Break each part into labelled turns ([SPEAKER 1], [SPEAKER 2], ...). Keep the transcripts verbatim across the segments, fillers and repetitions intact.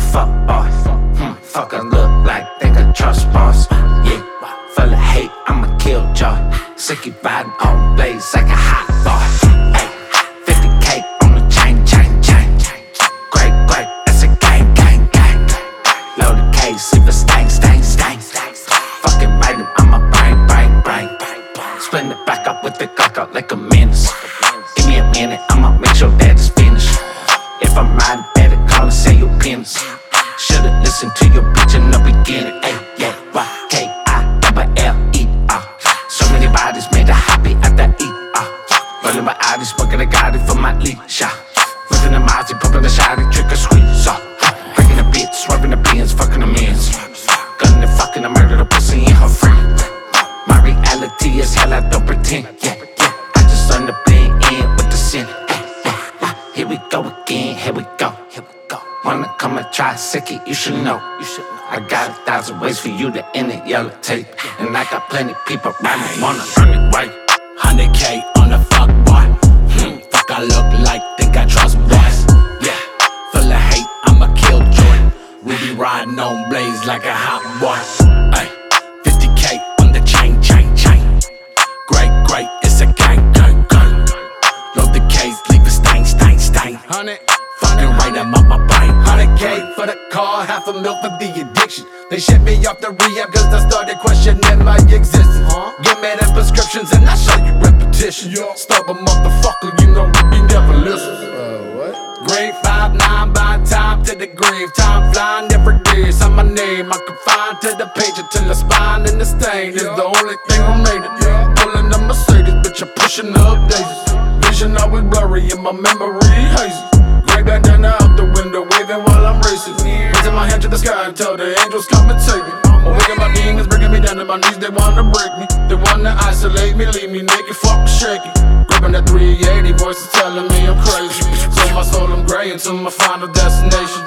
[SPEAKER 1] fuck boy. Hmm, fuck I look like, think I trust boss. Yeah, full of hate, I'ma kill joy. Sicky riding on blades like a hot boy. Ay, fifty K on the chain, chain, chain. Great, great, that's a gang, gang, gang. Load the case, leave a stain, stain, stain. Fucking writing, I'm a brain, brain, brain. Split it back up with the cock out like a menace. Give me a minute, I'ma make sure that it's finished. If I'm riding, better call and say your penis. Should've listened to your bitch in the beginning. Ay, yeah, Y, K, I, double L, E, R. So many bodies made a happy at the E, R. Rolling my eyes, smoking a Gotti for my leash. Whipping the Mozzie, pumping the shotty, trick or squeeze. Breaking the beat, swerving the beans, fucking the mans. Gunning the fucking, I murder the pussy and her friend. My reality is hell, I don't pretend. Yeah, yeah, I just learned to blend in with the sin. Ay, yeah, yeah. Here we go again, here we go, here we go. Wanna come and try, sick it, you should know. You should know. I got a thousand ways for you to end it, yellow tape. And I got plenty people rhyming, wanna earn it right.
[SPEAKER 2] one hundred K on the fuck boy. Hmm, fuck I look like, think I trust boys. Yeah, full of hate, I'ma kill joy. We be riding on blades like a hot boy. Ay, fifty K on the chain, chain, chain. Great, great, it's a gang, gang, gang. Load the case, leave a stain, stain, stain. Honey, fucking right, I'm up my brain. one hundred K for the car, half a mil for the addiction. They shipped me off the rehab cause I started questioning my existence. Huh? Give me the prescriptions and I show you repetition. Yeah. Stubborn motherfucker, you know you never listen. Uh, what? Grade five nine, by time to the grave. Time flying every day, it's on my name. I confine to the page until the spine and the stain is the only thing I made it. Yeah. Pulling the Mercedes, bitch, I'm pushing the updates. Vision always blurry and my memory hazy. Grey bandana out the window, waving while I'm racing. Raising my hand to the sky until the angels come and take me. Awaken my demons, bringing me down to my knees. They wanna break me, they wanna isolate me, leave me naked, fucking shaky. Gripping that three eighty, voices telling me I'm crazy. So my soul I'm gray until my final destination.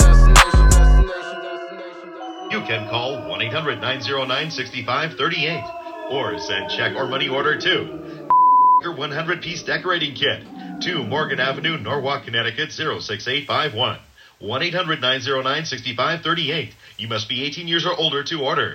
[SPEAKER 3] You can call one eight hundred nine oh nine six five three eight or send check or money order to one hundred piece decorating kit to Morgan Avenue, Norwalk, Connecticut zero six eight five one. one eight hundred nine oh nine six five three eight. You must be eighteen years or older to order.